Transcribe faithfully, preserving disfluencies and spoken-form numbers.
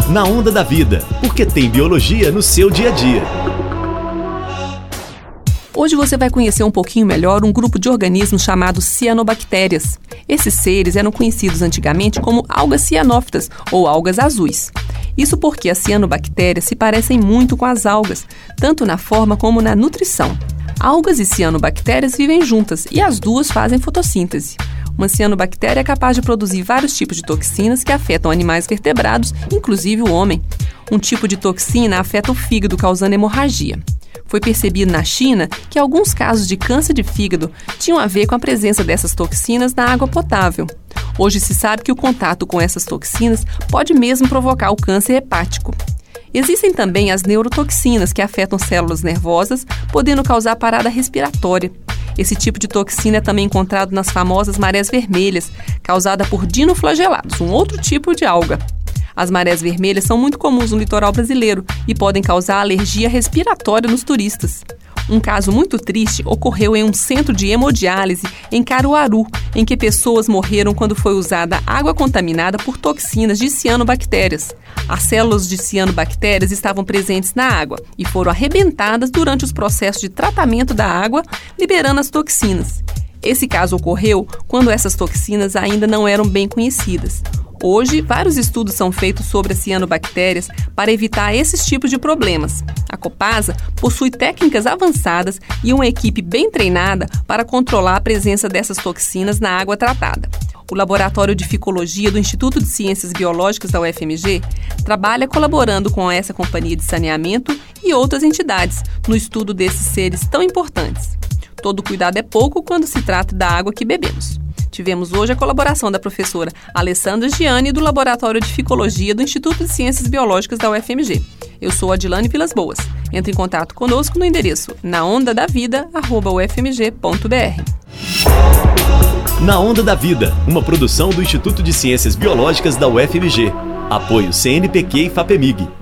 Na Onda da Vida, porque tem biologia no seu dia a dia. Hoje você vai conhecer um pouquinho melhor um grupo de organismos chamados cianobactérias. Esses seres eram conhecidos antigamente como algas cianófitas ou algas azuis. Isso porque as cianobactérias se parecem muito com as algas, tanto na forma como na nutrição. Algas e cianobactérias vivem juntas e as duas fazem fotossíntese. Uma cianobactéria é capaz de produzir vários tipos de toxinas que afetam animais vertebrados, inclusive o homem. Um tipo de toxina afeta o fígado, causando hemorragia. Foi percebido na China que alguns casos de câncer de fígado tinham a ver com a presença dessas toxinas na água potável. Hoje se sabe que o contato com essas toxinas pode mesmo provocar o câncer hepático. Existem também as neurotoxinas, que afetam células nervosas, podendo causar parada respiratória. Esse tipo de toxina é também encontrado nas famosas marés vermelhas, causada por dinoflagelados, um outro tipo de alga. As marés vermelhas são muito comuns no litoral brasileiro e podem causar alergia respiratória nos turistas. Um caso muito triste ocorreu em um centro de hemodiálise em Caruaru, em que pessoas morreram quando foi usada água contaminada por toxinas de cianobactérias. As células de cianobactérias estavam presentes na água e foram arrebentadas durante os processos de tratamento da água, liberando as toxinas. Esse caso ocorreu quando essas toxinas ainda não eram bem conhecidas. Hoje, vários estudos são feitos sobre as cianobactérias para evitar esses tipos de problemas. A Copasa possui técnicas avançadas e uma equipe bem treinada para controlar a presença dessas toxinas na água tratada. O Laboratório de Ficologia do Instituto de Ciências Biológicas da U F M G trabalha colaborando com essa companhia de saneamento e outras entidades no estudo desses seres tão importantes. Todo cuidado é pouco quando se trata da água que bebemos. Tivemos hoje a colaboração da professora Alessandra Gianni, do Laboratório de Ficologia do Instituto de Ciências Biológicas da U F M G. Eu sou Adilane Vilas Boas. Entre em contato conosco no endereço na onda da vida arroba u f m g ponto b r. Na Onda da Vida, uma produção do Instituto de Ciências Biológicas da U F M G. Apoio C N Pq e FAPEMIG.